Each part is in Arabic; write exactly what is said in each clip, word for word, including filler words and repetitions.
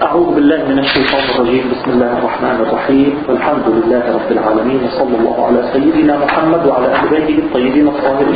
أعوذ بالله من الشيطان الرجيم. بسم الله الرحمن الرحيم، والحمد لله رب العالمين، وصلى الله على سيدنا محمد وعلى أهل بيته الطيبين الطاهرين،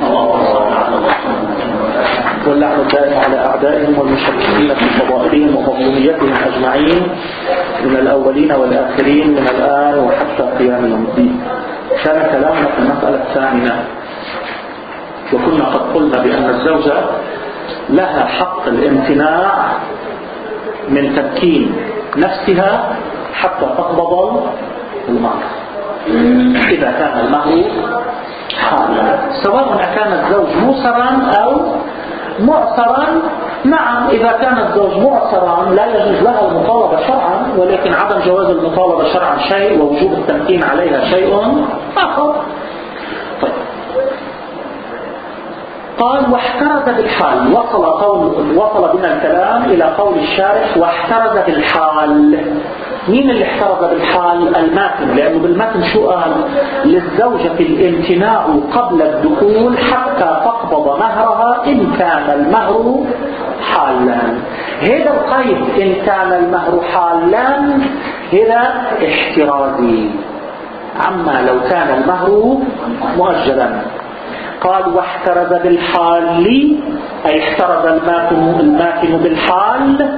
واللعنة الدائم على أعدائهم والمشركين في فضائلهم ومظلوميتهم أجمعين من الأولين والآخرين من الآن وحتى قيام يوم الدين. كان كلامنا في المسألة الثامنة، وكنا قد قلنا بأن الزوجة لها حق الامتناع من تمكين نفسها حتى تقبض المهر إذا كان المهر حالا، سواء كان الزوج موسرا أو معسرا. نعم، إذا كان الزوج معسرا لا يجوز لها المطالبة شرعا، ولكن عدم جواز المطالبة شرعا شيء ووجوب التمكين عليها شيء آخر. طيب، قال واحترز بالحال. وصل قول وصل بنا الكلام إلى قول الشارح واحترز بالحال. مين اللي احترز بالحال؟ الماتن، لأنه بالماتن شو قال؟ للزوجة الامتناع قبل الدخول حتى تقبض مهرها إن كان المهر حالا. هذا القيد إن كان المهر حالا هذا احترازي، عما لو كان المهر مؤجلا. قال واحترز بالحال، أي احترز الماتن الماتن بالحال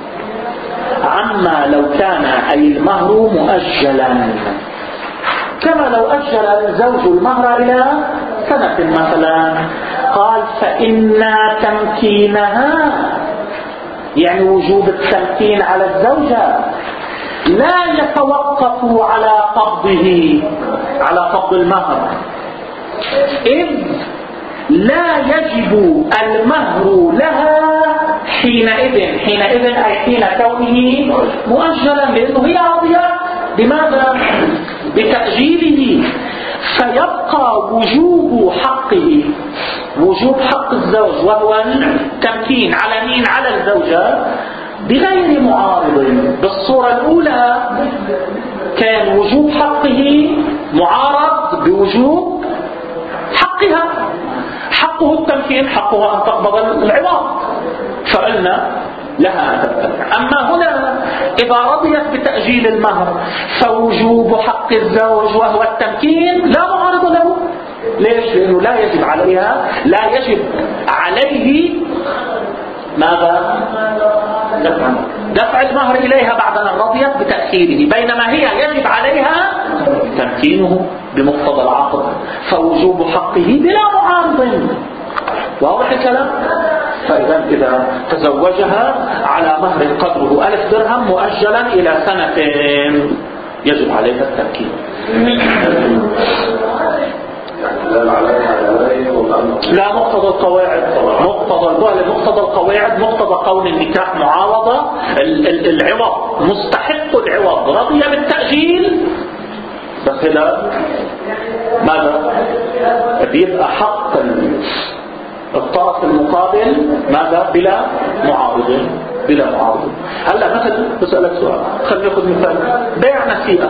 عما لو كان أي المهر مؤجلا، كما لو أجل الزوج المهر إلى سنة مثلا. قال فإن تمكينها، يعني وجوب التمكين على الزوجة، لا يتوقف على قبضه على قبض المهر، إذ لا يجب المهر لها حينئذ. حينئذ أي حين كونه مؤجلا، لأنه هي راضية بماذا؟ بتأجيله. فيبقى وجوب حقه، وجوب حق الزوج وهو التمكين على مين؟ على الزوجة بغير معارض. بالصورة الأولى كان وجوب حقه معارض بوجوب حقها. حقه التمكين، حقه أن تقبض العوض، فقلنا لها أن تتبع. أما هنا إذا رضيت بتأجيل المهر فوجوب حق الزوج وهو التمكين لا معارض له. ليش؟ لأنه لا يجب عليها، لا يجب عليه ماذا؟ دفع دفع المهر إليها بعد أن رضيت بتأخيره، بينما هي يجب عليها تمكينه بمقتضى العقد، فوجوب حقه بلا معارض. واضح الكلام؟ فإذا إذا تزوجها على مهر قدره ألف درهم مؤجلا إلى سنتين يجب عليها التمكين. لا، مقتضى القواعد، مقتضى الوهل، مقتضى القواعد، مقتضى قول النكاح معاوضة. العوض مستحق العوض رضي بالتأجيل، بس هنا ماذا؟ بيبقى حق الطرف المقابل ماذا؟ بلا معارض، بلا معارض. هلا مثلا بسألك سؤال، خلينا ناخذ مثال بيع نسيئة.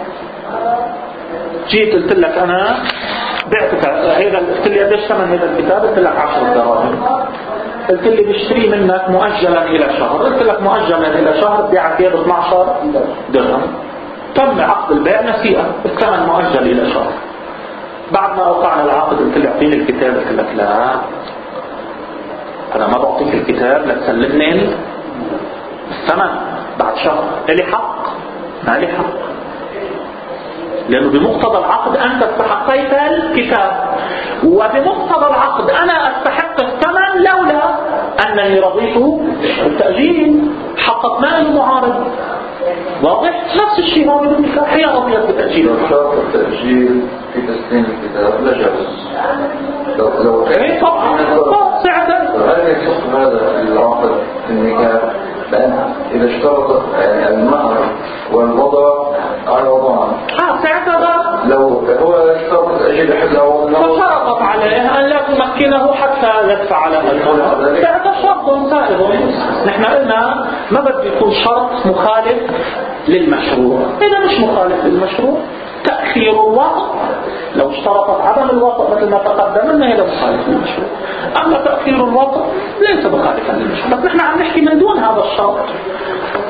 جيت قلت لك أنا بعتك هذا، قلت لي قديش ثمن هذا الكتاب؟ قلت لك عشرة دراهم. قلت لي بشتري منك مؤجلا إلى شهر. قلت لك مؤجلا إلى شهر بيعك ب اثني عشر درهم. تم عقد البيع نسيئة، الثمن مؤجل إلى شهر. بعد ما أوقعنا العقد قلت لي أعطيني الكتاب. قلت لك لا، أنا ما بعطيك الكتاب لتسلمني الثمن بعد شهر. لي حق؟ ما لي حق، لأنه بمقتضى العقد أنت استحقيت الكتاب، وبمقتضى العقد أنا أستحق الثمن لولا أنني رضيت بالتأجيل. حقق ما له معارض. واضح؟ نفس الشيء موجود بالنكاح، هي رضيت بالتأجيل. شرط التأجيل في تسليم الكتاب لا جائز. لو لو إيه طبعا ساعتها هل يصح هذا العقد في النكاح؟ لأن إذا اشترط المهر والوضع على وضعان، اه ساعتها لو هو اشترط أجل حزه فشرطت عليه أن لا تمكنه حتى يدفع على المهر، ساعتها شرط سائغ. نحن قلنا ما بده يكون شرط مخالف للمشروع. إذا مش مخالف للمشروع تأخير الوقت، لو اشترطت عدم الوقت مثل ما تقدم لنا هذا مخالف للمشروع. أما تأخير الوقت ليس مخالفا للمشروع، بس نحن عم نحكي من دون هذا الشرط.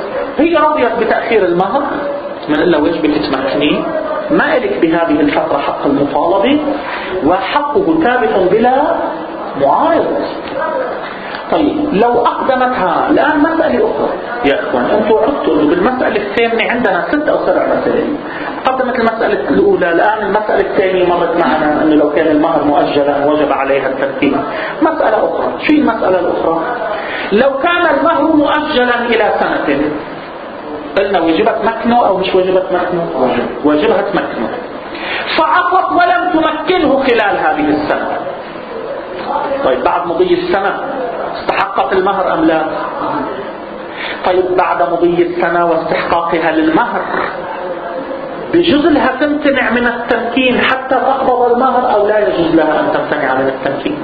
هي رضيت بتأخير المهر، من إلا واجبك تمكنيه، ما إلك بهذه الفترة حق المطالبة، وحقه ثابت بلا معارض. طيب لو أقدمتها الآن مسألة أخرى يا إخوان، أنتم عدتوا أنه بالمسألة الثانية عندنا ست أو سبع مسائل. قدمت المسألة الأولى، الآن المسألة الثانية مرت معنا أنه لو كان المهر مؤجلا وجب عليها الترتيب. مسألة أخرى، شو المسألة الأخرى؟ لو كان المهر مؤجلا إلى سنة، قلنا وجبت مكنه أو مش وجبت مكنه؟ وجبها تمكنه، فعطت ولم تمكنه خلال هذه السنة. طيب بعد مضي السنة استحقت المهر أم لا؟ طيب بعد مضي السنة واستحقاقها للمهر بجوز لها تمتنع من التمكين حتى تقبض المهر أو لا يجوز لها أن تمتنع من التمكين؟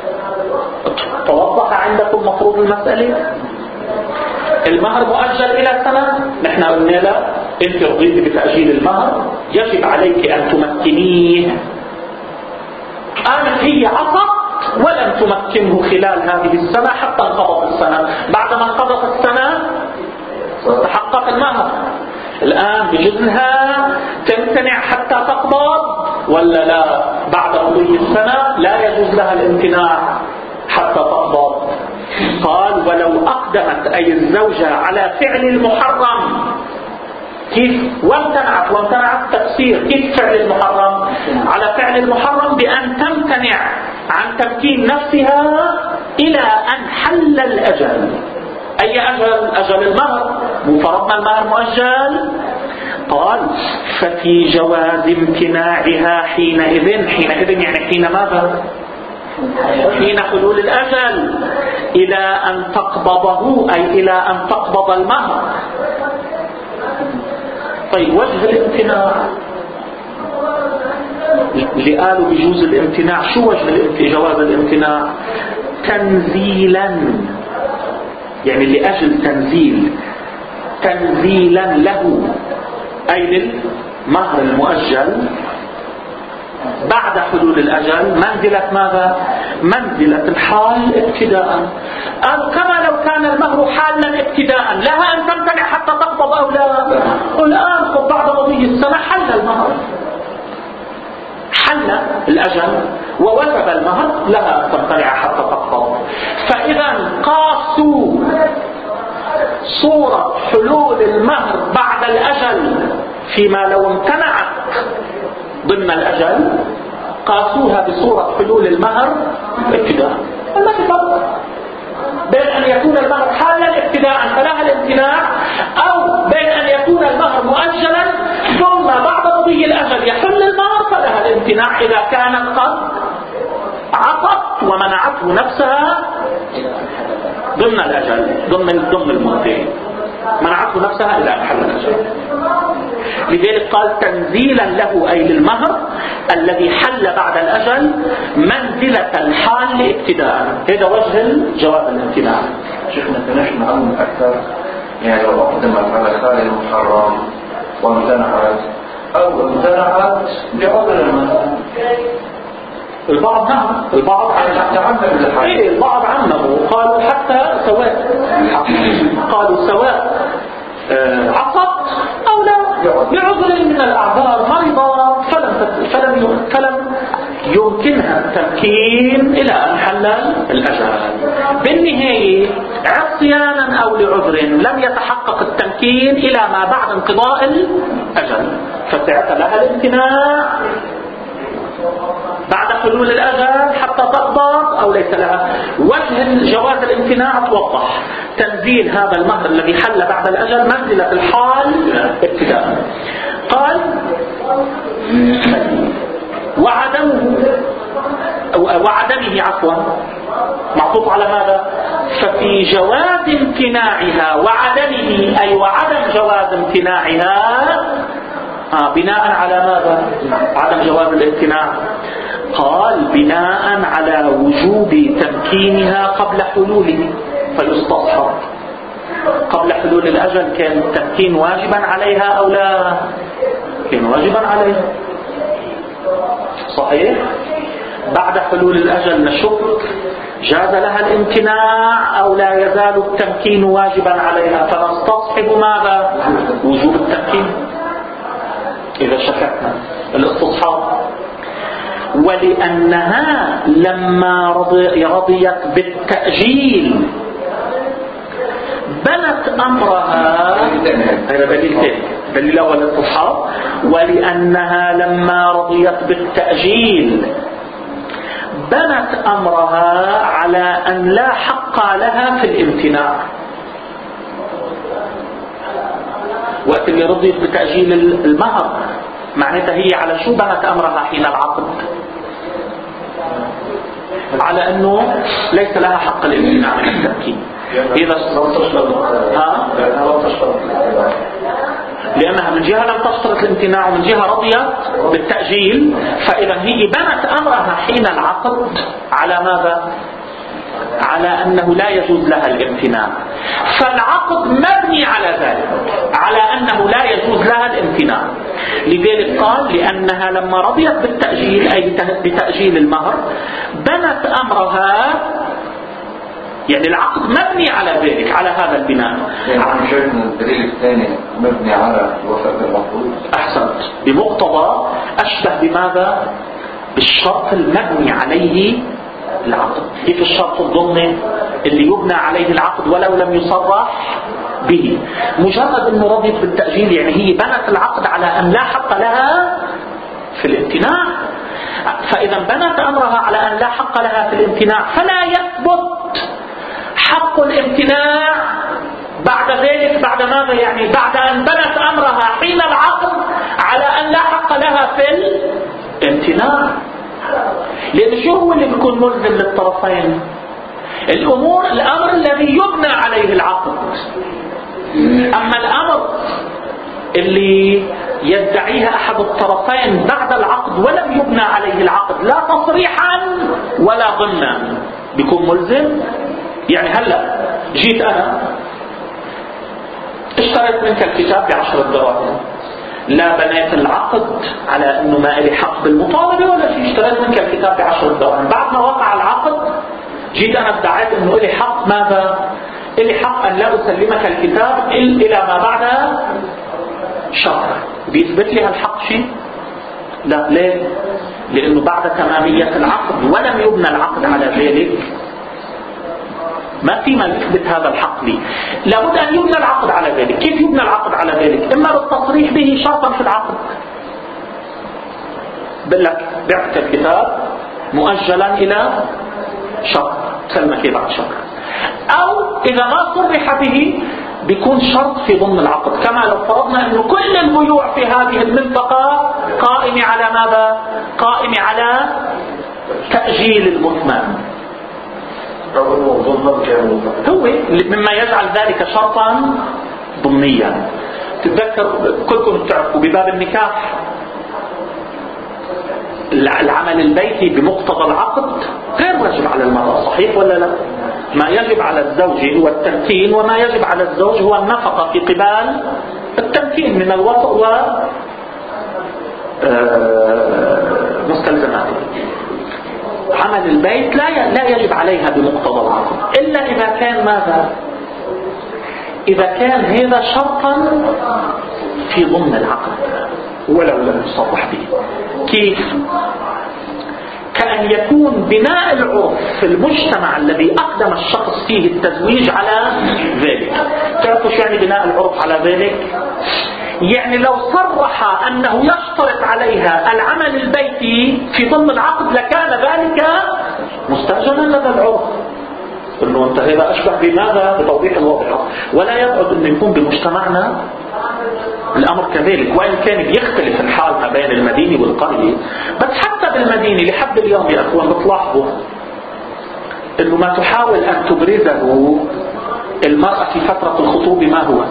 توضح عندكم مفروض المسألة؟ المهر مؤجل إلى سنة، نحن قلنا لا، أنت رضيت بتأجيل المهر، يجب عليك أن تمكنيه. قامت هي عصت ولم تمكنه خلال هذه السنة حتى انقضت السنة، بعد ما انقضت السنة تحقق المهر. الآن بجزلها تمتنع حتى تقبض ولا لا؟ بعد مضي السنة لا يجوز لها الامتناع حتى تقبض. قال ولو أقدمت أي الزوجة على فعل المحرم، كيف؟ وامتنعت، وامتنعت تفسير كيف فعل المحرم؟ على فعل المحرم بأن تمتنع عن تمكين نفسها إلى أن حل الأجل. أي أجل؟ أجل المهر، مفرضنا المهر مؤجل. قال ففي جواز امتناعها حينئذ، حينئذ يعني حين ماذا؟ حين حلول الأجل، إلى أن تقبضه، أي إلى أن تقبض المهر. طيب وجه الامتناع اللي قالوا بجوز الامتناع، شو وجه جواز الامتناع؟ تنزيلا، يعني لأجل تنزيل، تنزيلا له أي للمهر المؤجل بعد حلول الأجل، منزلة ماذا؟ منزلة الحال ابتداء. أو كما لو كان المهر حالا ابتداء، لها أن تمتنع حتى تقبض أو لا؟ الآن بعد مضي السنة حل المهر، حل الأجل ووجب المهر، لها أن تمتنع حتى تقبض. فإذا قاسوا صورة حلول المهر بعد الأجل فيما لو امتنعت ضمن الأجل، قاسوها بصورة حلول المهر ابتداء. ما في فرق بين أن يكون المهر حالا ابتداء فلها الامتناع، أو بين أن يكون المهر مؤجلا ثم بعد مضي الأجل يحل المهر فلها الامتناع إذا كانت قد عطت ومنعته نفسها ضمن الأجل، ضمن ضمن المضي، منعته نفسها إلى أن حل الأجل. لذلك قال تنزيلا له أي للمهر الذي حل بعد الأجل منزلة الحال ابتداء. هذا وجه جواز الامتناع. شيخنا تنشن عنه أكثر، يعني لو أقدمت على خال المحرم وامتنعت أو امتنعت بعذر مثلا، البعض نعم، البعض عمم إيه البعض عمه، قالوا حتى سواء، قالوا سواء آه عصت أو لا، بعذر من الأعذار، مرضى فلم فلم فلم يمكنها التمكين إلى أن حل الأجل. بالنهاية عصيانا أو لعذر لم يتحقق التمكين إلى ما بعد انقضاء الأجل، فساعتها لها الامتناع بعد حلول الأجل حتى تقبض أو ليس لها. وجه جواز الامتناع توضح، تنزيل هذا المهر الذي حل بعد الأجل منزلة الحال ابتداء. قال وعدمه وعدمه عفوا معطوف على ماذا؟ ففي جواز امتناعها وعدمه، أي وعدم جواز امتناعها آه بناء على ماذا؟ عدم جواز الامتناع. قال بناء على وجوب تمكينها قبل حلوله، فيستصحب قبل حلول الأجل كان التمكين واجبا عليها أو لا؟ كان واجبا عليها صحيح. بعد حلول الأجل نشك جاز لها الامتناع أو لا يزال التمكين واجبا عليها، فنستصحب يستصحب ماذا؟ وجوب التمكين إذا شككنا الاستصحاب. ولأنها لما رضي رضيت بالتأجيل بنت أمرها، هذا دليل ثاني، دليل الأول الاستصحاب. ولأنها لما رضيت بالتأجيل بنت أمرها على أن لا حق لها في الامتناع. وقت اللي رضيت بتأجيل المهر معناتها هي على شو بنت أمرها حين العقد؟ على أنه ليس لها حق الامتناع من التمكين. إذا ها؟ لأنها من جهة لم تشترط الامتناع ومن جهة رضيت بالتأجيل، فإذا هي بنت أمرها حين العقد على ماذا؟ على أنه لا يجوز لها الامتناع. فالعقد مبني على ذلك، على أنه لا يجوز لها الامتناع. لذلك قال لأنها لما رضيت بالتأجيل أي بتأجيل المهر بنت أمرها، يعني العقد مبني على ذلك، على هذا البناء. يعني شايفنا الدليل الثاني مبني على وفاة المفروض. أحسنت، بمقتضى أشبه بماذا؟ بالشرط المبني عليه العقد. كيف الشرط الضمني اللي يبنى عليه العقد ولو لم يصرح به؟ مجرد أنه رضيت بالتأجيل يعني هي بنت العقد على أن لا حق لها في الامتناع. فإذا بنت أمرها على أن لا حق لها في الامتناع فلا يثبت حق الامتناع بعد ذلك. بعد ماذا يعني؟ بعد أن بنت أمرها حين العقد على أن لا حق لها في الامتناع. لأن شو هو اللي بيكون ملزم للطرفين؟ الأمور، الأمر الذي يبنى عليه العقد. أما الأمر اللي يدعيها أحد الطرفين بعد العقد ولم يبنى عليه العقد لا تصريحا ولا ضمنا بيكون ملزم. يعني هلأ جيت أنا اشتريت منك الكتاب بعشرة دراهم، لا بنيت العقد على أنه ما لي حق بالمطالبة ولا شيء، اشتريت منك الكتاب بعشرة دراهم. بعد ما وقع العقد جيت أنا ادعيت أنه لي حق ماذا؟ لي حق أن لا أسلمك الكتاب إلى ما بعد شهر. بيثبت لي هالحق شيء؟ لا. ليه؟ لأنه بعد تمامية العقد ولم يبنى العقد على ذلك ما في ما يثبت هذا الحق لي. لابد أن يبنى العقد على ذلك. كيف يبنى العقد على ذلك؟ إما بالتصريح به شرطا في العقد، بقول لك بعت الكتاب مؤجلا إلى شهر، سلمك بعد شهر. أو إذا ما صرح به بيكون شرط في ضمن العقد، كما لو فرضنا أنه كل البيوع في هذه المنطقة قائمة على ماذا؟ قائمة على تأجيل المثمن. هو مما يجعل ذلك شرطا ضمنيا. تتذكر كلكم تعرفوا بباب النكاح العمل البيتي بمقتضى العقد غير واجب على المرأة، صحيح ولا لا؟ ما يجب على الزوج هو التمكين، وما يجب على الزوج هو النفقة في قبال التمكين من الوطء و مستلزماته. عمل البيت لا لا يجب عليها بمقتضى العقد إلا إذا كان ماذا؟ إذا كان هذا شرطا في ضمن العقد ولو لم يصرح به. كيف؟ كأن يكون بناء العرف في المجتمع الذي أقدم الشخص فيه التزويج على ذلك. تعرفوا شو يعني بناء العرف على ذلك؟ يعني لو صرح أنه يشترط عليها العمل البيتي في ضمن العقد لكان ذلك مستأجلا لدى العرف. إنه أنت هذا أشبه بماذا؟ بتوضيح الوضع. ولا يبعد أن يكون بمجتمعنا الأمر كذلك، وإن كان يختلف الحال ما بين المدينة والقرية. بس حتى بالمدينة لحد اليوم يا أخوان بتلاحظوا إنه ما تحاول أن تبرزه المرأة في فترة الخطوبة ما هو؟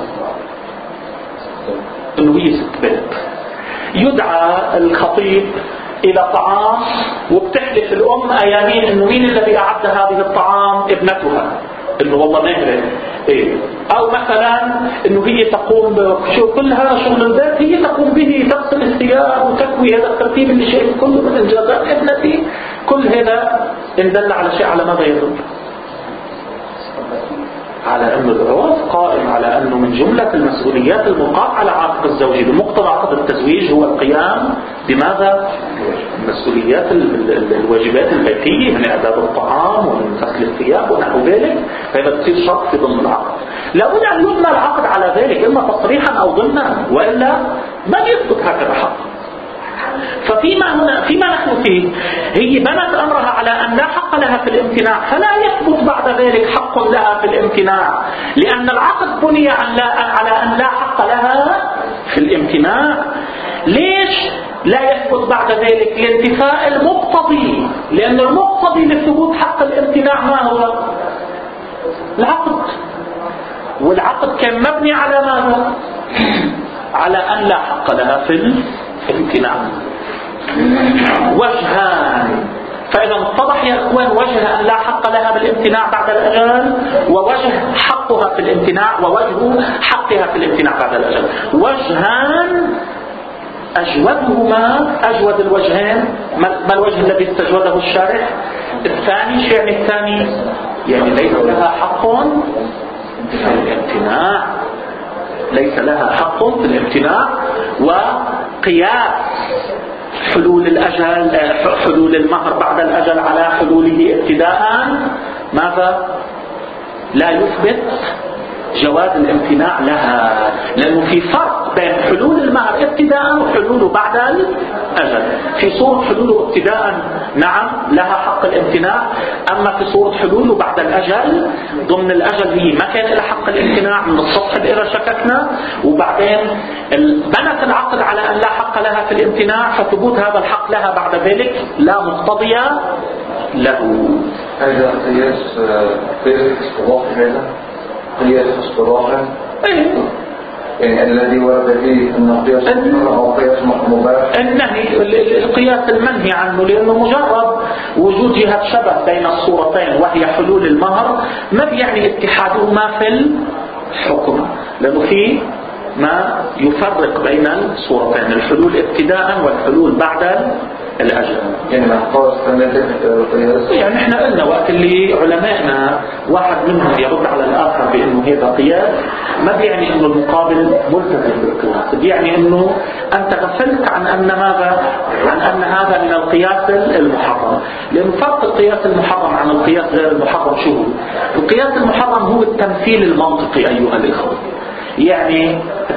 إنه هي ست بنت. يدعى الخطيب إلى طعام وبتحلف الأم أيامين إنه مين الذي أعد هذه الطعام؟ ابنتها. إنه والله مهرة. إيه؟ أو مثلا إنه هي تقوم بشو كل هذا شغل البيت هي تقوم به، تغسل الثياب وتكوي، هذا الترتيب اللي شيء كله من إنجازات ابنتي. كل هذا إن دل على شيء على ماذا يدل؟ على أن العرف قائم على أنه من جملة المسؤوليات الملقاة على عاتق الزوج بمقتضى عقد التزويج هو القيام بماذا؟ مسؤوليات الواجبات البيتية من إعداد الطعام ومن غسل الثياب ونحو ذلك، فهذا تصير شرط في ضمن العقد. لابد أن يبنى العقد على ذلك إما تصريحا أو ضمنا، وإلا ما يثبت هكذا حق. ففيما هنا فيما نحن فيه هي بنت أمرها على أن لا حق لها في الامتناع، فلا يثبت بعد ذلك حق لها في الامتناع، لأن العقد بني على أن لا حق لها في الامتناع. ليش لا يثبت بعد ذلك؟ لانتفاء المقتضي، لأن المقتضي لثبوت حق الامتناع ما هو؟ العقد، والعقد كان مبني على ماذا؟ على أن لا حق لها في الامتناع. وجهان، فإذا اتضح يا إخوان وجه أن لا حق لها بالامتناع بعد الأجل، ووجه حقها في الامتناع، ووجه حقها في الامتناع بعد الأجل. وجهان أجودهما، أجود الوجهين، ما الوجه الذي استجوده الشارح؟ الثاني. شو يعني الثاني؟ يعني ليس لها حق في الامتناع، ليس لها حق في الامتناع. وقياس حلول الأجل، حلول المهر بعد الأجل على حلوله ابتداء ماذا؟ لا يثبت جواز الامتناع لها، لأنه في فرق بين حلول المهر ابتداء وحلوله بعد الأجل. في صورة حلوله ابتداء نعم لها حق الامتناع، أما في صورة حلوله بعد الأجل ضمن الأجل هي ما كان لها حق الامتناع من السطح إلى شككنا، وبعدين بنت العقد على أن لا حق لها في الامتناع، فثبوت هذا الحق لها بعد ذلك لا مقتضي له. هذا قياس قياس اصطلاحي، هذا قياس اصطلاحي يعني الذي ورد فيه أنه قياس أو قياس مباح. النهي القياس المنهي عنه، لأنه مجرد وجود جهة شبه بين الصورتين وهي حلول المهر ما بيعني اتحادهما في الحكم، لأنه في ما يفرق بين الصورتين، الحلول ابتداء والحلول بعد الأجل. يعني ما قاس القياس، يعني احنا قلنا وقت اللي علمائنا واحد منهم يرد على الآخر بأنه هذا قياس، ما بيعني أنه المقابل ملتزم بالقياس، بيعني أنه أنت غفلت عن أن ماذا؟ عن أن هذا من القياس المحرم. لأن فرق القياس المحرم عن القياس غير المحرم شو هو؟ القياس المحرم هو التمثيل المنطقي أيها الإخوة، يعني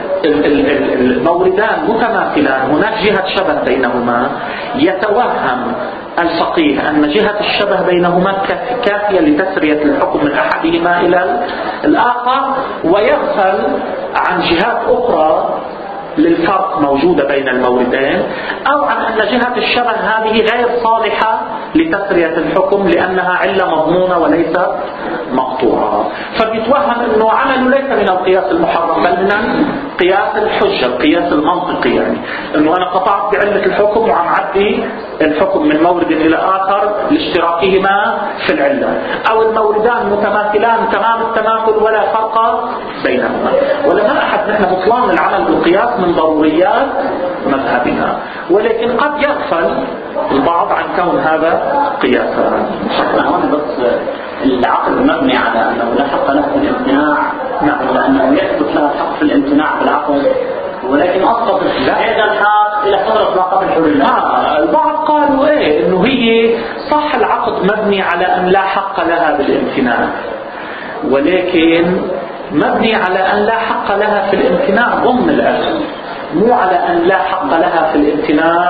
الموردان متماثلان، هناك جهة شبه بينهما، يتوهم الفقيه أن جهة الشبه بينهما كافية لتسرية الحكم من أحدهما إلى الآخر، ويغفل عن جهات أخرى للفرق موجودة بين الموردين، أو عن أن جهة الشبه هذه غير صالحة لتسرية الحكم لأنها علة مضمونة وليست مقطوعة، فبيتوهم أنه عمله ليس من القياس المحرم بل من قياس الحجة، القياس المنطقي، يعني أنه أنا قطعت بعلة الحكم وعم عدي الحكم من مورد إلى آخر لاشتراكهما في العلة، أو الموردان متماثلان تمام التماثل ولا فرق بينهما. ولما أحد نحن بطلان العمل بالقياس من ضروريات مذهبنا، ولكن قد يغفل البعض عن كون هذا قياسا. هون بس العقد مبني على أنه لا حق له في الامتناع، نعم، لأنه يثبت له حق في الامتناع بالعقد، ولكن أسقط هذا الحق إلى فترة ما قبل حلول. آه البعض قالوا إيه إنه هي صح العقد مبني على أن لا حق لها بالامتناع، ولكن مبني على أن لا حق لها في الامتناع ضمن الأجل، مو على أن لا حق لها في الامتناع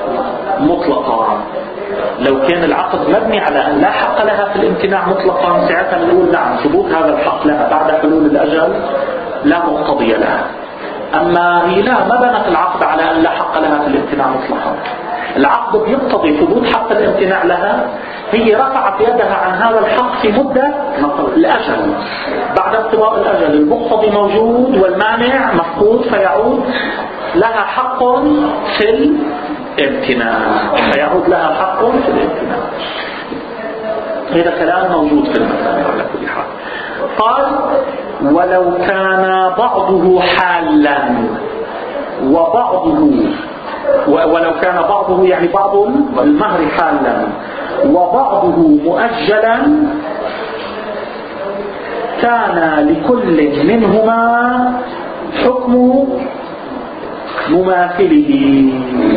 مطلقا. لو كان العقد مبني على أن لا حق لها في الامتناع مطلقا ساعتها نقول نعم ثبوت هذا الحق لها بعد حلول الأجل لا مقتضي لها. أما هي لا، ما بنت العقد على أن لا حق لها في الامتناع مطلقا، العقد يقتضي ثبوت حق الامتناع لها، هي رفعت يدها عن هذا الحق في مدة الأجل، بعد انقضاء الأجل المقتضي موجود والمانع مفقود، فيعود لها حق في الامتناع، فيعود لها حق في الامتناع. هذا كلام موجود في المسألة على كل حال. قال ولو كان بعضه حالا وبعضه، ولو كان بعضه يعني بعض المهر حالا وبعضه مؤجلا كان لكل منهما حكم مماثله.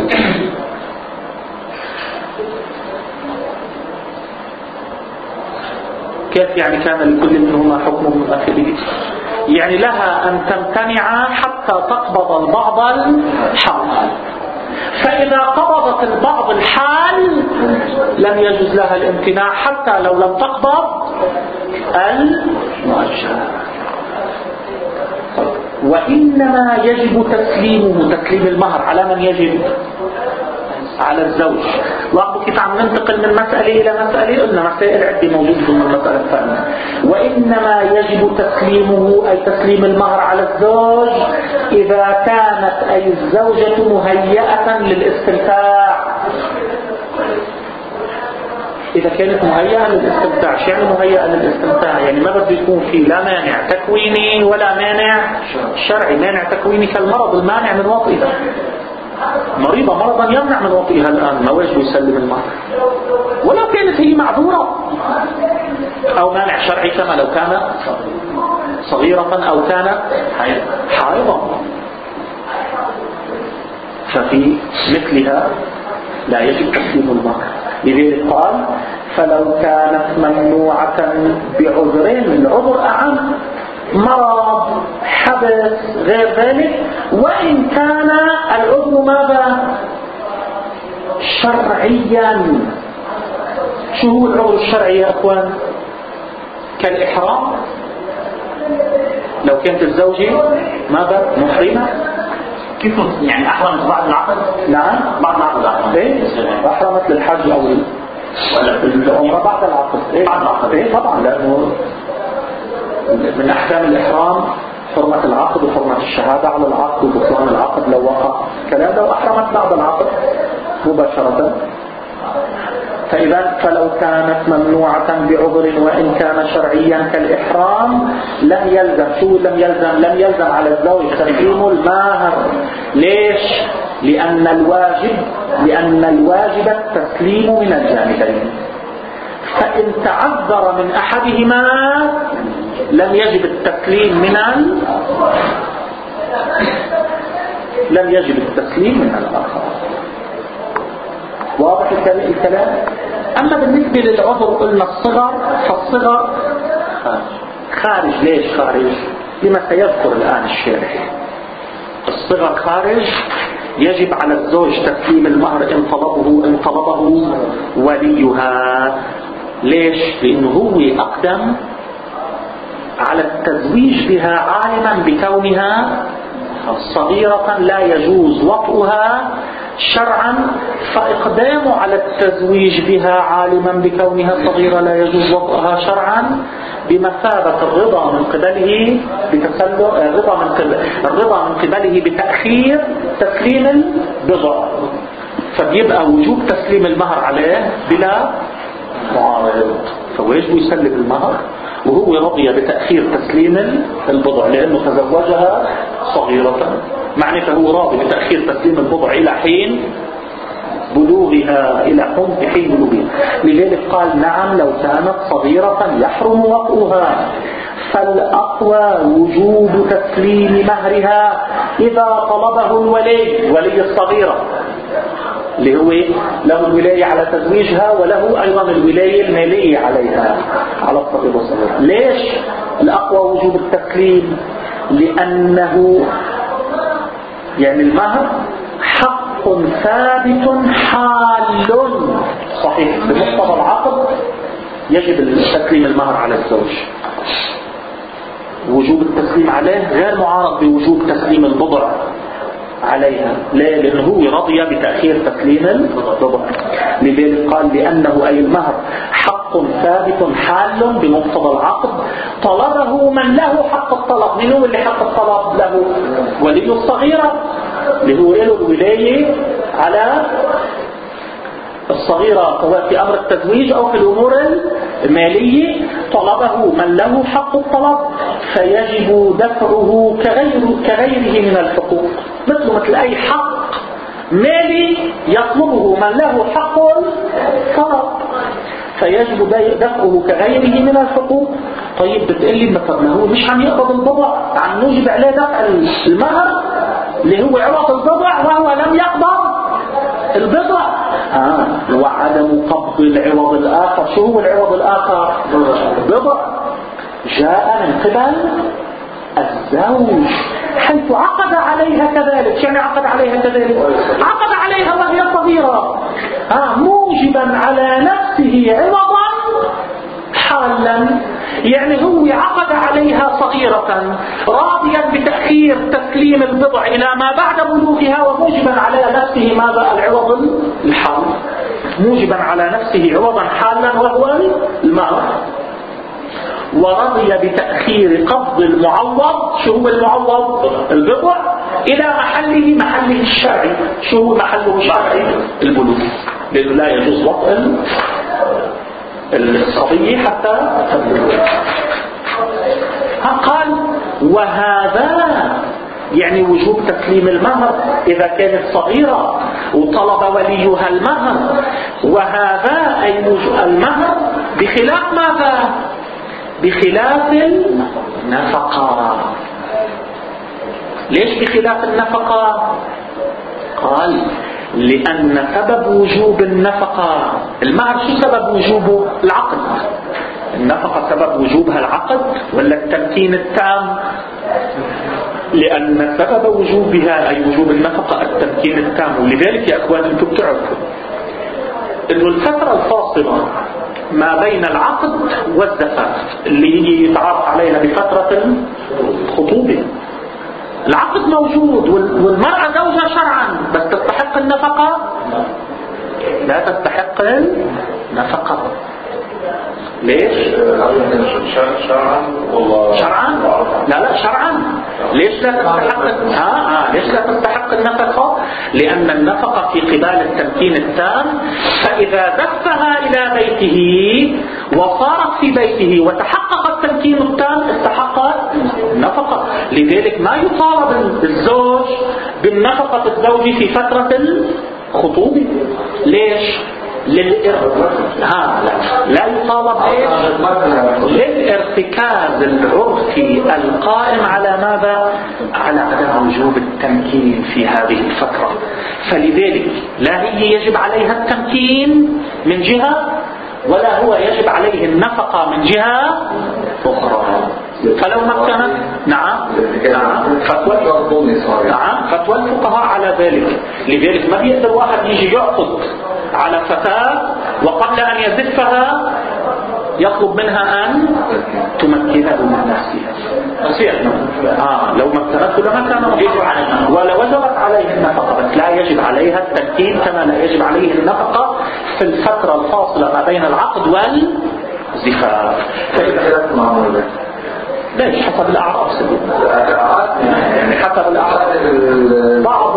كيف يعني كان لكل منهما حكم مماثله؟ يعني لها أن تمتنع حتى تقبض البعض الحق، فإذا قبضت البعض الحال لم يجوز لها الامتناع حتى لو لم تقبض المؤجل. وإنما يجب تسليمه، تسليم المهر على من يجب؟ على الزوج. لاحظوا كيف عم ننتقل من مسألة إلى مسألة، قلنا مسائل عدة موجودة ضمن المسألة الثانية. وإنما يجب تسليمه أي تسليم المهر على الزوج إذا كانت أي الزوجة مهيئة للاستمتاع. إذا كانت مهيئة للاستمتاع، شو يعني مهيئة للاستمتاع؟ يعني ما بده يكون في لا مانع تكويني ولا مانع شرعي. مانع تكويني كالمرض المانع من وطئها، مريضة مرضا يمنع من وطئها الآن، ما واجب يسلم المهر ولو كانت هي معذورة. أو مانع شرعي كما لو كان صغيرة أو كان حائضا، ففي مثلها لا يجب تسليم المهر. لذلك قال فلو كانت ممنوعة بعذر، العذر أعم، مرض، حدث، غير ذلك، وإن كان العذر ماذا؟ شرعيا. شو هو العذر الشرعي يا أخوان؟ كالإحرام، لو كانت الزوجة ماذا؟ محرمة. كيف يعني أحرمت بعد العقد؟ نعم بعد العقد أحرمت. إيه؟ أحرمت للحج أو العمرة بعد العقد. إيه؟ بعد العقد. إيه طبعا، لأنه من أحكام الإحرام حرمة العقد وحرمة الشهادة على العقد وبطلان العقد لو وقع كلام، لو أحرمت بعد العقد مباشرة. فإذا فلو كانت ممنوعة بعذر وإن كان شرعيا كالإحرام لم يلزم. شو لم يلزم؟ لم يلزم على الزوج تسليم المهر. ليش؟ لأن الواجب لأن الواجب التسليم من الجانبين، فإن تعذر من أحدهما لم يجب التسليم من ال... لم يجب التسليم من الآخر. واضح الكلام؟ أما بالنسبة للعذر قلنا الصغر، فالصغر خارج. ليش خارج؟ لما سيذكر الآن الشارح. الصغر خارج، يجب على الزوج تسليم المهر إن طلبه إن طلبه وليها. ليش؟ لأنه هو أقدم على التزويج بها عالما بكونها صغيرة لا يجوز وطئها شرعا، فإقدامه على التزويج بها عالما بكونها صغيرة لا يجوز وطئها شرعا بمثابة الرضا من قبله بتسلم الرضا من قبل الرضا من قبله بتأخير تسليم البضع، فبيبقى وجوب تسليم المهر عليه بلا معارض. فواجب يسلم المهر وهو رضي بتأخير تسليم البضع لأنه تزوجها صغيرة، معناته هو راضي بتأخير تسليم البضع إلى حين بلوغها، إلى حين بلوغها. لذلك قال نعم لو كانت صغيرة يحرم وطئها، فالأقوى وجوب تسليم مهرها إذا طلبه الولي ولي الصغيرة اللي هو له الولاية على تزويجها وله أيضا الولاية المالية عليها على الصغير والصغيرة. ليش الأقوى وجوب التسليم؟ لأنه يعني المهر حق ثابت حال صحيح بمقتضى العقد، يجب تسليم المهر على الزوج. وجوب التسليم عليه غير معارض بوجوب تسليم البضع عليها. ليه؟ لأنه هو رضي بتأخير تسليم البضع. لذلك قال لأنه أي المهر حق ثابت حال بمقتضى العقد طلبه من له حق الطلب. من هو اللي حق الطلب له؟ ولي الصغيرة اللي هو له الولاية على الصغيرة سواء في أمر التزويج أو في الأمور المالية. طلبه من له حق الطلب فيجب دفعه كغير كغيره من الحقوق، مثل مثل أي حق مالي يطلبه من له حق الطلب. فيجب دفعه كغيره من الحقوق. طيب بتقلي ما هو مش عم يقبض البضع، عم نوجب عليه دفع المهر اللي هو عوض البضع وهو لم يقبض البضع. آه. وعدم قبض العوض الآخر. شو هو العوض الآخر؟ البضع جاء من قبل الزوج حيث عقد عليها كذلك. يعني عقد عليها كذلك عقد عليها وهي صغيرة، آه. موجبا على نفسه عوضا حالا. يعني هو عقد عليها صغيرة راضيا بتأخير تسليم البضع إلى ما بعد بلوغها، وموجبا على نفسه ماذا؟ العوض الحال. موجبا على نفسه عوضا حالا وهو المهر. ورضي بتأخير قبض المعوض. شو هو المعوض؟ البضع إلى محله محله الشرعي. شو هو محله الشرعي؟ البلوغ، لأنه لا يجوز وطء الصبي حتى تبلغ. قال وهذا يعني وجوب تسليم المهر إذا كانت صغيرة وطلب وليها المهر. وهذا أي المهر بخلاف ماذا؟ بخلاف النفقة. ليش بخلاف النفقة؟ قال لأن سبب وجوب النفقة المهر. شو سبب وجوبه؟ العقد. النفقة سبب وجوبها العقد ولا التمكين التام؟ لأن سبب وجوبها أي وجوب النفقة التمكين التام. ولذلك يا أخوان أنتم بتعرفوا أنه الفترة الفاصلة ما بين العقد والزفاف اللي هي يتعرف عليها بفترة الخطوبة، العقد موجود والمرأة زوجة شرعا، بس تستحق النفقة؟ لا تستحق النفقة. ليش؟ شرعا والله شرعا؟ لا لا شرعا. ليش لا تستحق؟ ها ها ليش لا تستحق النفقة؟ لأن النفقة في قبال التمكين التام، فإذا دفها إلى بيته وصارت في بيته وتحقق التمكين التام استحق النفقة. لذلك ما يطالب الزوج بالنفقة الزوج في فترة الخطوبة. ليش؟ للإرتكاز. ها لا لا يطالب ليش؟ للارتكاز العرفي القائم على ماذا؟ على عدم وجوب التمكين في هذه الفترة. فلذلك لا هي يجب عليها التمكين من جهة ولا هو يجب عليه النفقة من جهة أخرى. فلو مكنت نعم نعم فتوى نعم فتوى الفقهاء على ذلك. لذلك ما بيقدر واحد يجي يعقد على فتاة وقبل أن يزفها يطلب منها أن تمكنه من نفسها. آه لو مكنته لما كان مجيز ولا وجبت عليه النفقة، بس لا يجب عليها التمكين كما لا يجب عليه النفقة في الفترة الفاصلة ما بين العقد والزفاف. ليش؟ حسب الأعراف يعني حسب الأعراف بعض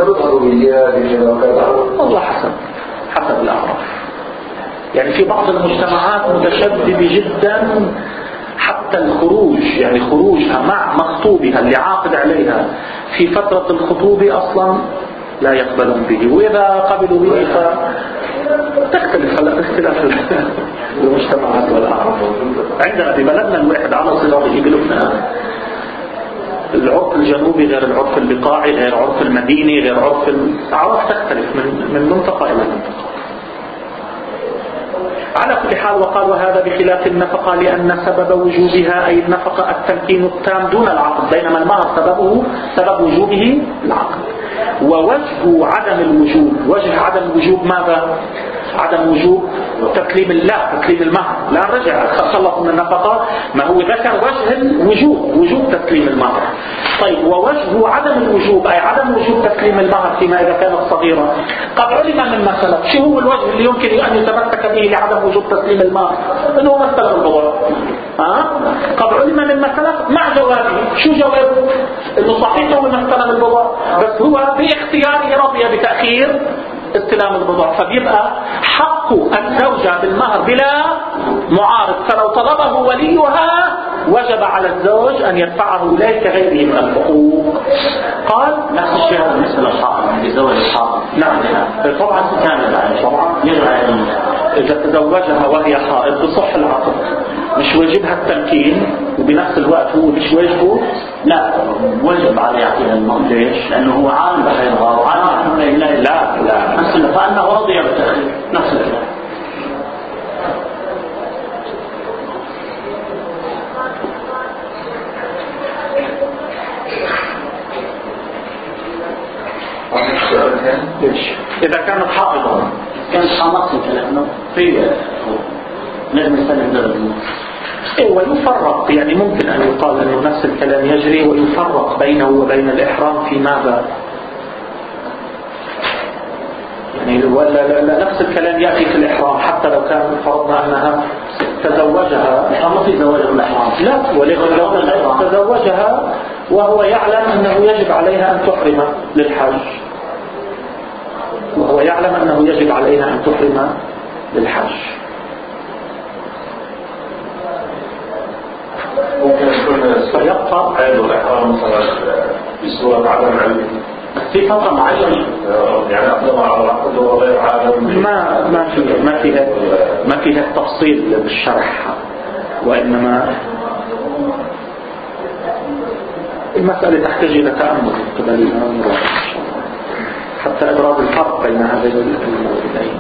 والله حسب حسب الأعراف. يعني في بعض المجتمعات متشددة جدا حتى الخروج، يعني خروجها مع مخطوبها اللي عاقد عليها في فترة الخطوبة أصلا لا يقبلون به، وإذا قبلوا به فتختلف هلا اختلاف المجتمعات والأعراف. عندنا في بلدنا الواحد على صلاته بلبنان العرف الجنوبي غير العرف البقاعي غير عرف المديني غير عرف الأعراف، تختلف من من منطقة إلى منطقة. على كل حال وقال وهذا بخلاف النفقة لأن سبب وجوبها أي النفقة التمكين التام دون العقد، بينما المهر سببه سبب وجوبه العقد. ووجه عدم الوجوب، وجه عدم الوجوب ماذا؟ عدم وجوب تسليم الله تسليم المهر. لا نرجع خلص من النفقة، ما هو ذكر وجه الوجوب وجوب تسليم المهر. طيب ووجه عدم الوجوب أي عدم وجوب تسليم المهر فيما إذا كانت صغيرة قد علم من مثلا. شو هو الوجه اللي يمكن أن يتمسك به لعدم وجوب تسليم المهر؟ إنه مثلا البضع. ها؟ قد علم من مثلا مع جوابه. شو جوابه؟ إنه صحيح هو مثلا البضع، بس هو باختياره رضي بتأخير استلام البضع، فبيبقى حق الزوجة بالمهر بلا معارض. فلو طلبه وليها وجب على الزوج أن يدفعه إليه كغيره من الحقوق. قال نفس الشيء بالنسبة للحاضر بزوج الحاضر. نعم طبعا كامل طبعا يجب على إذا تزوجها وهي حائض بصح العقد، مش واجبها التمكين وبنفس الوقت هو مش واجبه؟ لا، وجب عليه يعطيها المهر. ليش؟ لأنه هو عالم بحيضها وعالم أنه لا لا لا نفس فأنا وضع بالتأخير نفس الكلام. ليش؟ إذا كانت حائضة كانت حامضة الكلام في لازم يسلم درجة. إيه، ويفرق يعني ممكن أن يقال أنه نفس الكلام يجري ويفرق بينه وبين الإحرام في ماذا؟ يعني ولا لا لا نفس الكلام يأتي في الإحرام حتى لو كان فرضنا أنها تزوجها. ما في زواج الإحرام. لا، ولكن لو تزوجها وهو يعلم أنه يجب عليها أن تحرم للحج، وهو يعلم أنه يجب عليها أن تحرم للحج. ممكن يكون فيبقى عيد الإحرام مثلا بصورة عدم علم في فترة معينة، يعني أقدم على العقد وغير عالم. ما ما فيها ما فيها ما فيها التفصيل بالشرح، وإنما المسألة تحتاج إلى تأمل قبل الإمام حتى إبراز الفرق بين هذين الموضوعين.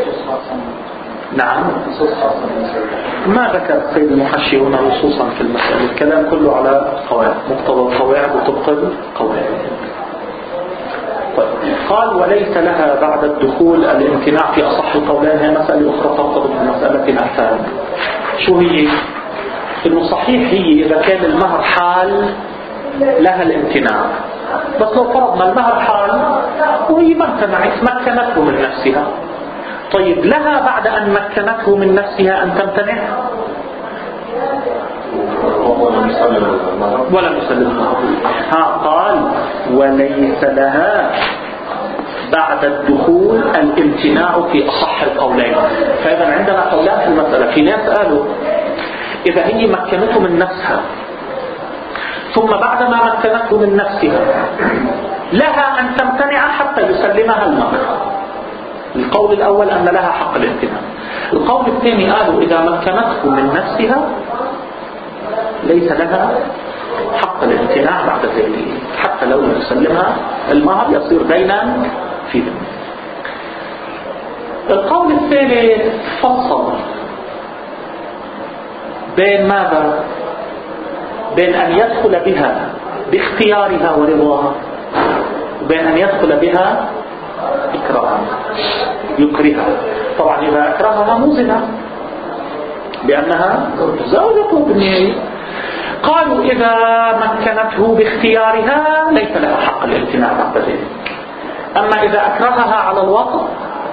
نعم، ما ذكر سيد المحشيون نصوصا في المسألة، الكلام كله على قواعد، مقتضى القواعد وتبطل قواعد. طيب. قال وليس لها بعد الدخول الامتناع في أصح القولين، هي مسألة أخرى ترتبط بمسألة الثانية. شو هي؟ إنه صحيح هي إذا كان المهر حال لها الامتناع، بس لو فرضنا المهر حال وهي ما امتنعت مكنته من نفسها، طيب لها بعد أن مكنته من نفسها أن تمتنع؟ ولا مسلمها. ها قال وليس لها بعد الدخول الامتناع في أصح القولين. فإذا عندنا قولان في المسألة. في ناس قالوا إذا هي مكنته من نفسها ثم بعدما مكنته من نفسها لها أن تمتنع حتى يسلمها المهر. القول الأول أن لها حق الامتناع. القول الثاني قالوا إذا مكنته من نفسها ليس لها حق الامتناع بعد ذلك، حتى لو لم يسلمها المهر يصير دينا في ذمه. القول الثالث فصل بين ماذا؟ بين أن يدخل بها باختيارها ورضاها وبين أن يدخل بها إكراها يكرهها. طبعا إذا أكرهها موزنة بأنها زوجته بالنهاية. قالوا إذا مكنته باختيارها ليس لها حق الامتناع بعد ذلك. أما إذا أكرهها على الوطء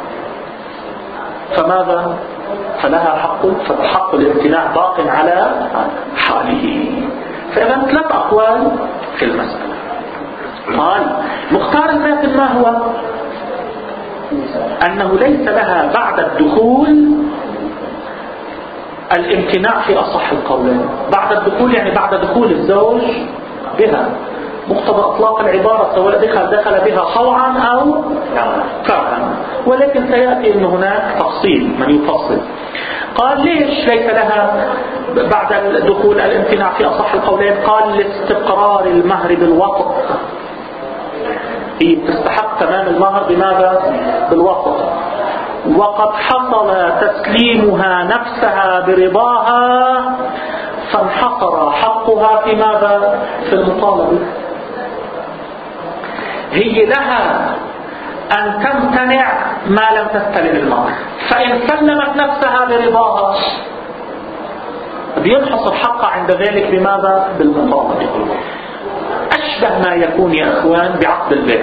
فماذا؟ فلها حق فحق الامتناع باق على حاله. فإذا ثلاث أقوال في المسألة. قال مختار الناس ما هو؟ أنه ليس لها بعد الدخول الامتناع في أصح القولين. بعد الدخول يعني بعد دخول الزوج بها، مقتضى أطلاق العبارة سواء دخل دخل بها طوعا أو كرها، ولكن سيأتي أن هناك تفصيل من يفصل. قال ليش ليس لها بعد الدخول الامتناع في أصح القولين؟ قال لاستقرار المهر بالوطء. هي بتستحق تمام المهر بماذا؟ بالوطء. وقد حصل تسليمها نفسها برضاها فانحصر حقها في ماذا؟ في المطالبة. هي لها أن تمتنع ما لم تستلم المهر، فإن سلمت نفسها برضاها بينحصر حقها عند ذلك بماذا؟ بالمطالبة. أشبه ما يكون يا أخوان بعقد البيع.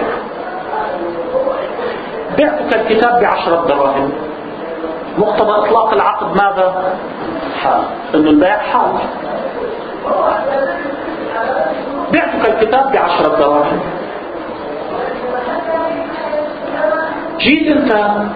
بعتك الكتاب بعشرة دراهم، مقتضى إطلاق العقد ماذا؟ حال، إنه البيع حال. بعتك الكتاب بعشرة دراهم، جيت أنت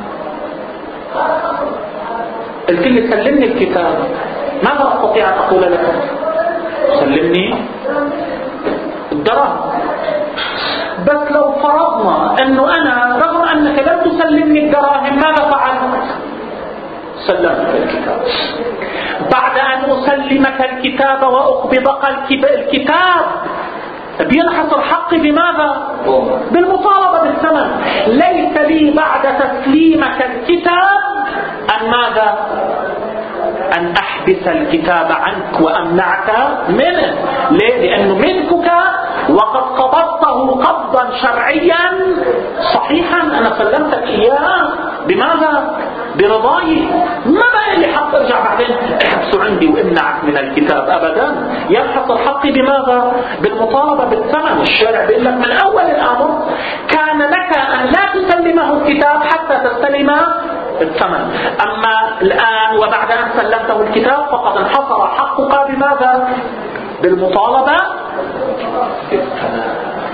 قلت لي سلمني الكتاب، ماذا أستطيع أن أقول لك؟ سلمني الدراهم. بس لو فرضنا أنه أنا رغم أنك لم تسلمني الدراهم ماذا فعلت؟ سلمتك الكتاب. بعد أن أسلمك الكتاب وأقبضك الكتاب بينحصر حقي بماذا؟ بالمطالبة بالثمن. ليس لي بعد تسليمك الكتاب أن ماذا؟ أن أحبس الكتاب عنك وأمنعك منه. ليه؟ لأنه ملكك وقد قبضته قبضا شرعيا صحيحا. أنا سلمتك إياه بماذا؟ برضاي. ما بقى لي حق ارجع بعدين احبسه عندي وامنعك من الكتاب أبدا. ينحصر حقي بماذا؟ بالمطالبة بالثمن. الشرع بيقول لك من أول الأمر كان لك أن لا تسلمه الكتاب حتى تستلم الثمن. أما الآن وبعد أن سلمته الكتاب فقد انحصر حقك بماذا؟ بالمطالبة بالثمن.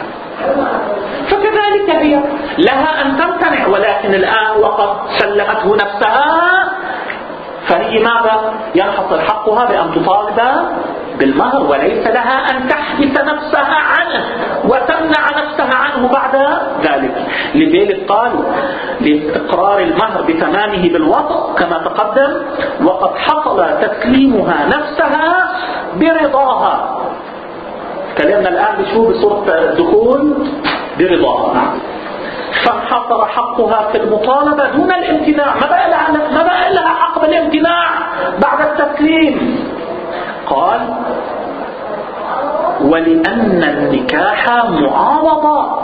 فكذلك هي لها أن تمتنع، ولكن الآن وقد سلمته نفسها فهي ماذا؟ ينحصر حقها بأن تطالب بالمهر، وليس لها أن تحبس نفسها عنه وتمنع نفسها عنه بعد ذلك. لذلك قالوا لاستقرار المهر بتمامه بالوطء كما تقدم، وقد حصل تسليمها نفسها برضاها. كلامنا الآن بشو بصورة الدخول برضاها، فانحصر حقها في المطالبة دون الامتناع. ما بقى لها, ما بقى لها حق بالامتناع بعد التسليم. قال ولأن النكاح معاوضة،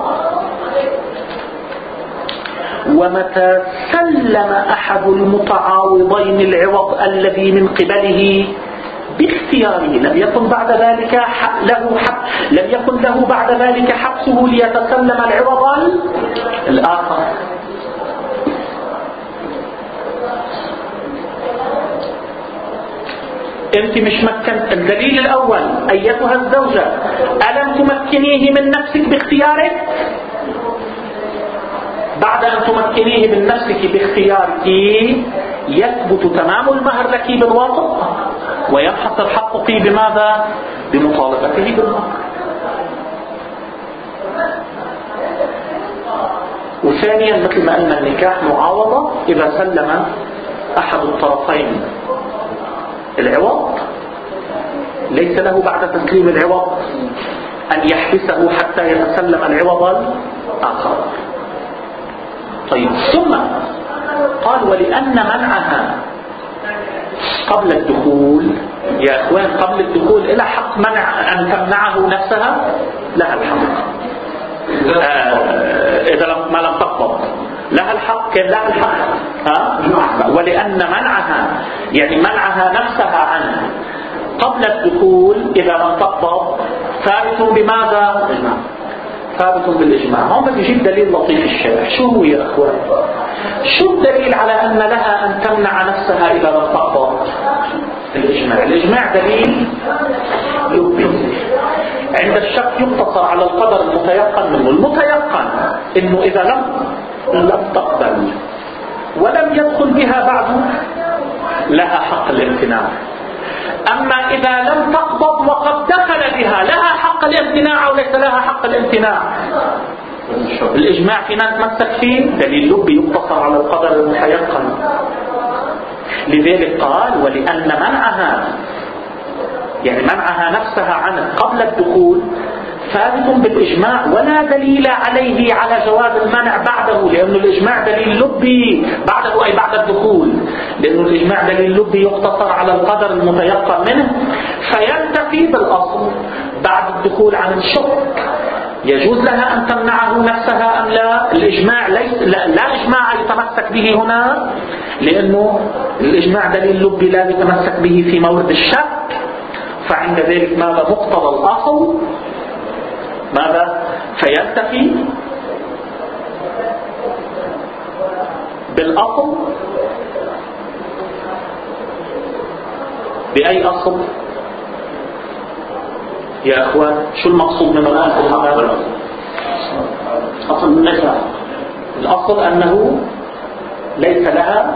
ومتى سلم أحد المتعاوضين العوض الذي من قبله باختياره لم يكن بعد ذلك له حق لم يكن له بعد ذلك حبسه ليتسلم العوض الآخر. انت مش مكن. الدليل الأول أيتها الزوجة ألم تمكنيه من نفسك باختيارك؟ بعد أن تمكنيه من نفسك باختيارك يثبت تمام المهر لك بالوطء، وينحصر حقك بماذا؟ بمطالبته بالمهر. وثانيا مثل ما أن النكاح معاوضة، إذا سلم أحد الطرفين العوض ليس له بعد تسليم العوض أن يحبسه حتى يتسلم العوض الآخر. طيب ثم قال ولأن منعها قبل الدخول، يا أخوان قبل الدخول إلى حق منع أن تمنعه نفسها، لها الحق. آه إذا لم ما لم تقبض لها الحق، كان لها الحق. ها؟ ولأن منعها يعني منعها نفسها عنه قبل الدخول إذا لم تقبض ثابت بماذا؟ ثابت بالإجماع. هم بيجيب دليل لطيف الشارع. شو هو يا أخوان؟ شو الدليل على أن لها أن تمنع نفسها إذا لم تقبض؟ الإجماع. الإجماع دليل عند الشك يقتصر على القدر المتيقن منه. المتيقن إنه إذا لم لم تقبل ولم يدخل بها بعد لها حق الامتناع. أما إذا لم تقبض وقد دخل بها لها حق الامتناع أو ليس لها حق الامتناع؟ الإجماع فينا نتمسك فيه دليل لبي يقتصر على القدر المتيقن. لذلك قال ولأن منعها يعني منعها نفسها عنه قبل الدخول ثابت بالإجماع، ولا دليل عليه على جواز المنع بعده، لأن الإجماع دليل لبي بعده أي بعد الدخول، لأن الإجماع دليل لبي يقتصر على القدر المتيقن منه فينتفي بالأصل بعد الدخول عن الشك. يجوز لها أن تمنعه نفسها أم لا؟ الإجماع ليس لا, لا إجماع يتمسك به هنا، لأنه الإجماع دليل لبي لا يتمسك به في مورد الشك. فعند ذلك ماذا مقتضى الأصل؟ ماذا؟ فينتفي بالأصل. بأي أصل يا أخوان؟ شو المقصود من الأصل هذا؟ أصل ليس الأصل أنه ليس لها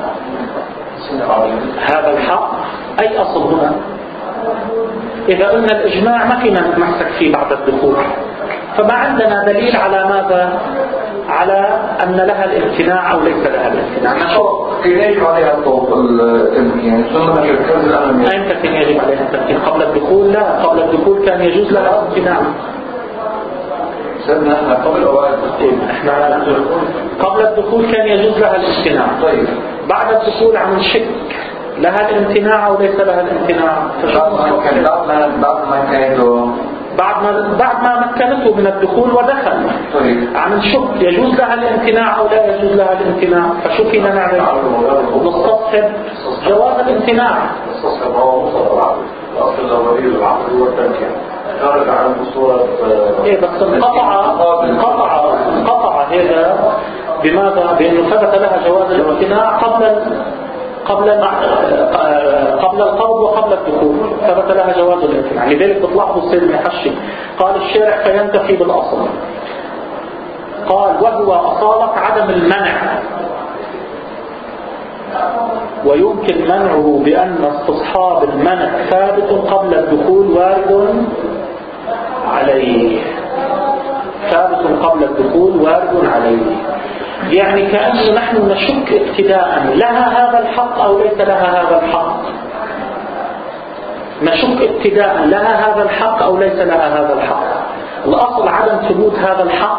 هذا الحق. أي أصل هنا؟ إذا قلنا الإجماع ما فينا نتمسك فيه بعد الدخول، فما عندنا دليل على ماذا؟ على أن لها الامتناع أو ليس لها الامتناع. نشوف كيف يجب عليها الطوق التمكين ثم يركز الأمامية. أين كان يجب عليها التمكين؟ قبل الدخول لا، قبل الدخول كان يجوز لها الامتناع. سيدنا احنا قبل أوائل الدخول احنا قبل الدخول كان يجوز لها الامتناع. طيب بعد الدخول عن الشك لها الامتناع أو ليس لها الامتناع؟ بعد ما كان بعد ما كان بعد ما بعد ما مكنته من الدخول ودخل. طيب عن الشك يجوز لها الامتناع أو لا يجوز لها الامتناع؟ فشو فينا نعمل؟ نستصحب جواز الامتناع. نستصحب هو مصدر العقل، الأصل الأولي للعقل هو التمكين، خارج عن صورة إيه بس انقطع انقطع انقطع هذا بماذا؟ بأنه ثبت لها جواز الامتناع قبل قبل قبل القبض وقبل الدخول، ثبت لها جواز الامتناع. لذلك بتلاحظوا السيد المحشي قال الشارع فينتفي بالأصل، قال وهو أصالة عدم المنع، ويمكن منعه بأن استصحاب المنع ثابت قبل الدخول وارد عليه، ثابت قبل الدخول وارد عليه. يعني كأنه نحن نشك ابتداء لها هذا الحق أو ليس لها هذا الحق، نشك ابتداء لها هذا الحق أو ليس لها هذا الحق. الأصل عدم ثبوت هذا الحق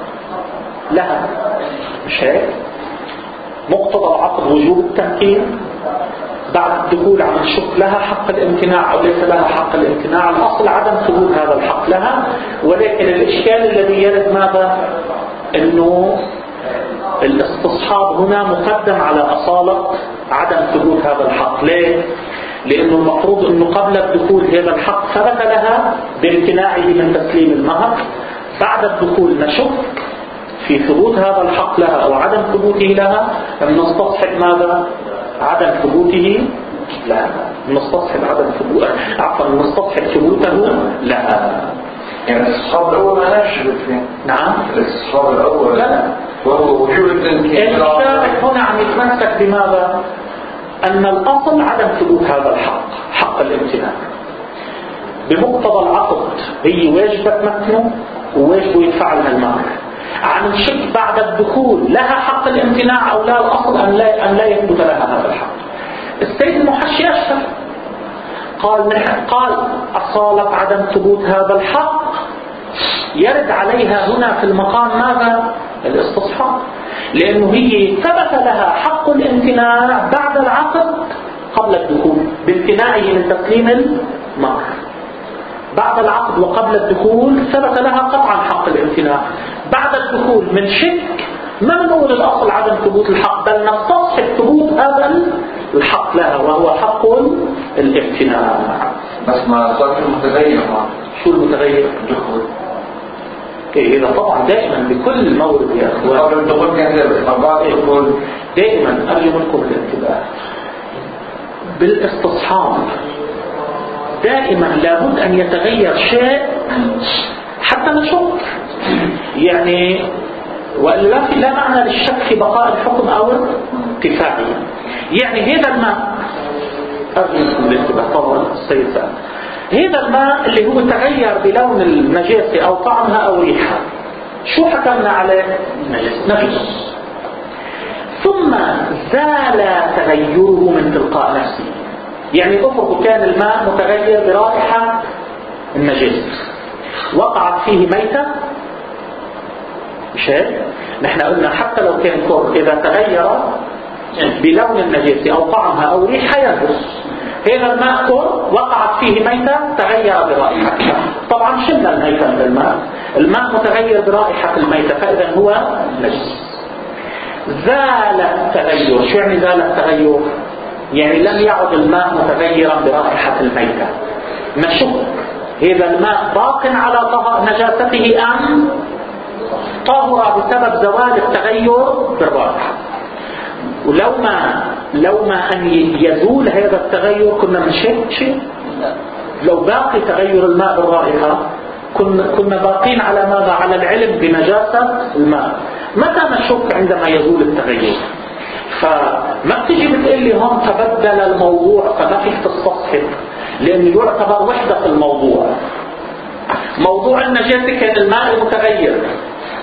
لها، مش هيك؟ مقتضى العقد وجوب التمكين، بعد الدخول عن الشك لها حق الامتناع أو ليس لها حق الامتناع. الأصل عدم ثبوت هذا الحق لها، ولكن الإشكال الذي يرد ماذا؟ أنه الاستصحاب هنا مقدم على أصالة عدم ثبوت هذا الحق. ليه؟ لأنه المفروض أنه قبل الدخول هذا الحق ثبت لها بامتناعه من تسليم المهر، بعد الدخول نشك في ثبوت هذا الحق لها أو عدم ثبوته لها، نستصحب ماذا؟ عدم ثبوته لها، نستصحب عدم ثبوته عفوا نستصحب ثبوته لها. يعني الاستصحاب الأول ما نشبت فيه. نعم الاستصحاب الأول لا، وهو وجوب التمكين. الشارع هنا عم يتمسك بماذا؟ أن الأصل عدم ثبوت هذا الحق، حق الامتناع. بمقتضى العقد هي واجبة متنه وواجبه يدفع لها المهر. عن الشك بعد الدخول لها حق الامتناع أو لا، الأصل أن لا, أن لا يثبت لها هذا الحق. السيد المحشي أشكر قال قال أصالة عدم ثبوت هذا الحق يرد عليها هنا في المقام ماذا؟ الاستصحاب، لأنه هي ثبت لها حق الامتناع بعد العقد قبل الدخول بامتناعه من تسليم المهر. بعد العقد وقبل الدخول ثبت لها قطعا حق الامتناع. بعد الدخول من شك ما بنقول الأصل عدم ثبوت الحق، بل نستصحب ثبوت هذا الحق لها وهو حق الامتناع. بس ما صار في متغير. شو المتغير؟ الدخول. إيه إذا طبعا دائما بكل مورد يا أخوان قبل الدخول كان ثابت، بعد الدخول دائما أرجو منكم الانتباه بالاستصحاب. دائما لابد أن يتغير شيء حتى نشك، يعني وإلا لا معنى للشك في بقاء الحكم أو ارتفاعه. يعني هذا الماء أرجو منكم الانتباه طبعا السيد سأل، هذا الماء اللي هو تغير بلون النجاسة أو طعمها أو ريحها، شو حكمنا عليه؟ نجس. ثم زال تغيره من تلقاء نفسه. يعني افرض كان الماء متغير برائحة النجاسة، وقعت فيه ميتة، مش هيك؟ نحن قلنا حتى لو كان كر إذا تغير بلون النجاسة أو طعمها أو ريحها ينجس. هذا الماء كر وقعت فيه ميتة تغير برائحتها، طبعا شلنا الميتة من الماء، الماء متغير برائحة الميتة فإذا هو نجس. زال التغير. شو يعني زال التغير؟ يعني لم يعد الماء متغيرا برائحة الميتة. نشك هذا الماء باق على طهر نجاسته أم طهر بسبب زوال التغير بالرائحة. ولو ما لو ما أن يزول هذا التغير كنا نشك شيء. لو باقي تغير الماء بالرائحة كنا كنا باقين على ماذا؟ على العلم بنجاسة الماء. متى نشك؟ عندما يزول التغير. فما بتجي بتقول لي هون تبدل الموضوع فما فيك تستصحب، لأنه يعتبر وحدة في الموضوع. موضوع النجاسة كان الماء المتغير،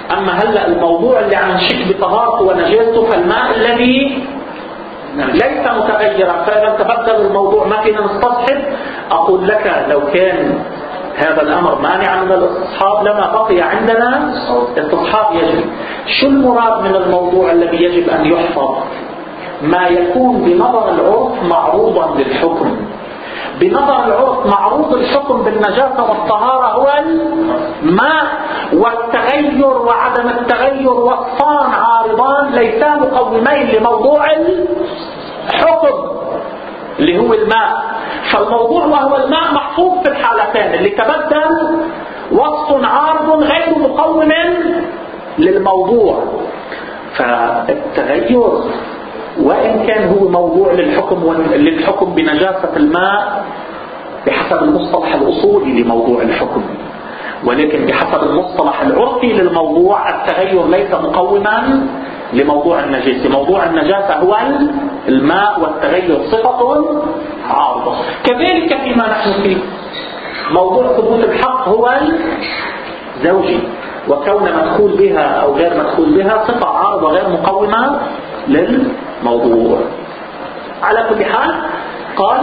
أما هلأ الموضوع اللي عم نشك بطهارته ونجاسته فالماء الذي ليس متغيرا، فإذا تبدل الموضوع ما فينا نستصحب. أقول لك لو كان هذا الأمر مانع من الاستصحاب لما بقي عندنا استصحاب يجب. شو المراد من الموضوع الذي يجب أن يحفظ؟ ما يكون بنظر العرف معروضا للحكم. بنظر العرف معروض الحكم بالنجاسة والطهارة هو الماء، والتغير وعدم التغير وصفان عارضان ليسا مقومين لموضوع الحكم اللي هو الماء. فالموضوع وهو الماء محفوظ في الحالتين، اللي تبدل وصف عارض غير مقوم للموضوع. فالتغير وإن كان هو موضوع للحكم للحكم بنجاسة الماء بحسب المصطلح الأصولي لموضوع الحكم، ولكن بحسب المصطلح العرفي للموضوع التغير ليس مقوما لموضوع النجاسة. موضوع النجاسة هو الماء والتغير صفة عارضة. كذلك فيما نحن فيه موضوع ثبوت الحق هو الزوجي، وكون مدخول بها أو غير مدخول بها صفة عارضة غير مقومة للموضوع. على كل حال قال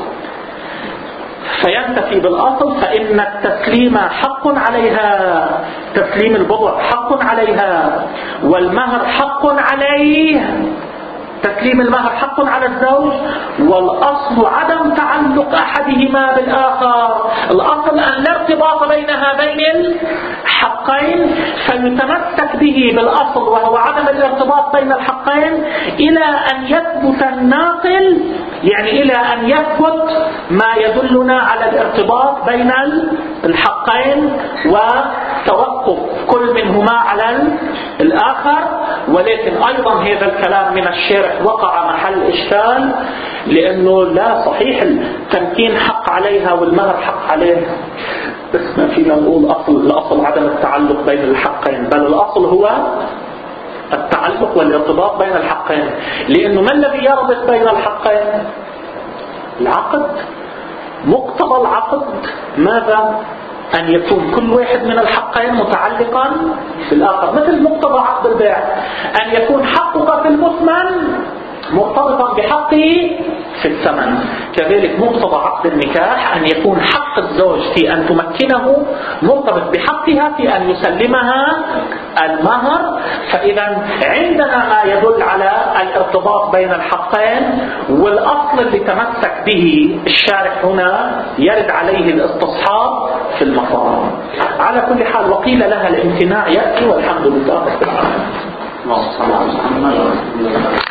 فينتفي بالأصل فإن التسليم حق عليها، تسليم البضع حق عليها، والمهر حق عليه، تسليم المهر حق على الزوج، والأصل عدم تعلق أحدهما بالآخر. الأصل أن لا ارتباط بين هذين الحقين، فيتمسك به بالأصل وهو عدم الارتباط بين الحقين إلى أن يثبت الناقل، يعني إلى أن يثبت ما يدلنا على الارتباط بين الحقين وتوقف كل منهما على الآخر. ولكن أيضا هذا الكلام من الشارع وقع محل إشكال، لأنه لا صحيح التمكين حق عليها والمهر حق عليه، بس ما فينا نقول أصل الأصل عدم التعلق بين الحقين، بل الأصل هو التعلق والارتباط بين الحقين. لأنه ما الذي يربط بين الحقين؟ العقد. مقتضى العقد ماذا؟ أن يكون كل واحد من الحقين متعلقا بالآخر، مثل مقتضى عقد البيع أن يكون حقك في المثمن مرتبطا بحقه في الثمن. كذلك مقتضى عقد النكاح أن يكون حق الزوج في أن تمكنه مرتبط بحقها في أن يسلمها المهر. فإذا عندنا ما يدل على الارتباط بين الحقين، والأصل اللي تمسك به الشارع هنا يرد عليه الاستصحاب في المفارقة. على كل حال وقيل لها الامتناع يأتي، والحمد لله رب العالمين.